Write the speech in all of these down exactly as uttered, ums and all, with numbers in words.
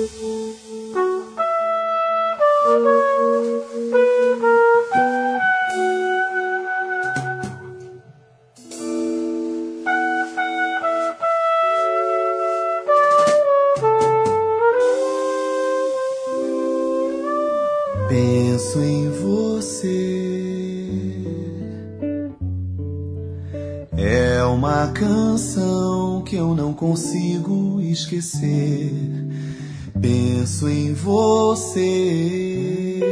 Penso em você. É uma canção que eu não consigo esquecer. Penso em você.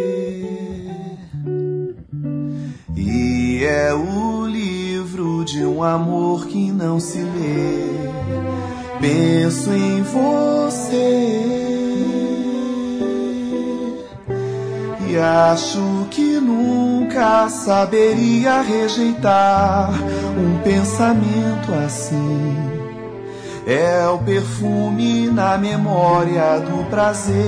E é o livro de um amor que não se lê. Penso em você. E acho que nunca saberia rejeitar um pensamento assim. É o perfume na memória do prazer.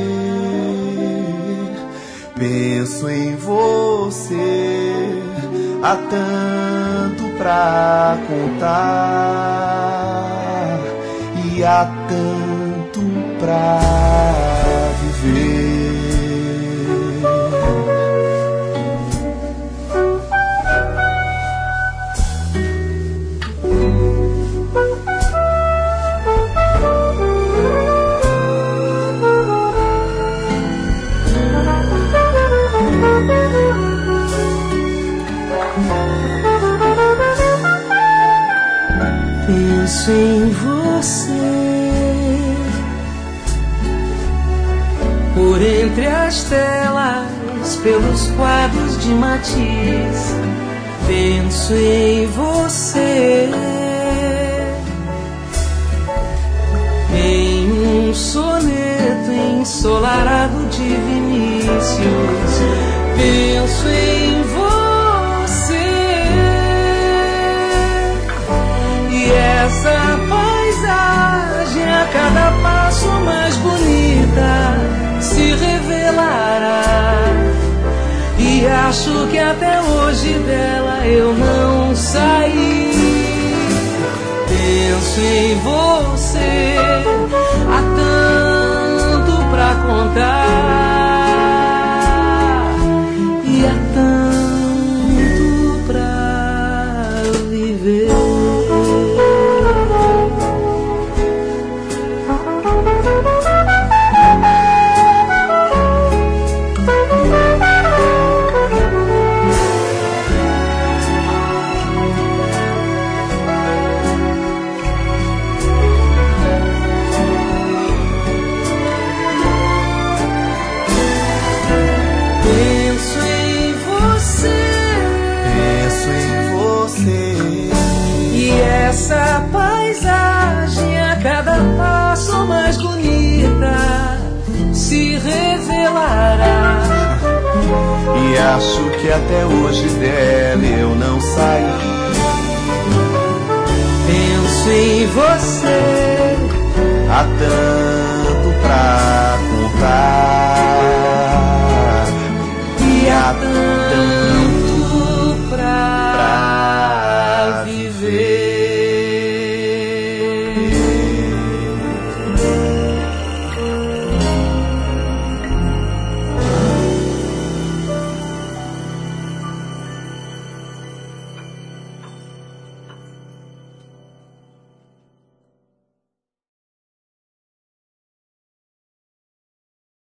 Penso em você, há tanto pra contar e há tanto pra viver. Penso em você, por entre as telas, pelos quadros de matiz. Penso em você, em um soneto ensolarado de Vinícius. Penso em você. Essa paisagem a cada passo mais bonita se revelará. E acho que até hoje dela eu não saí. Penso em você, há tanto pra contar e há tanto pra viver. Essa paisagem a cada passo mais bonita se revelará. E acho que até hoje dela eu não saí. Penso em você, há tanto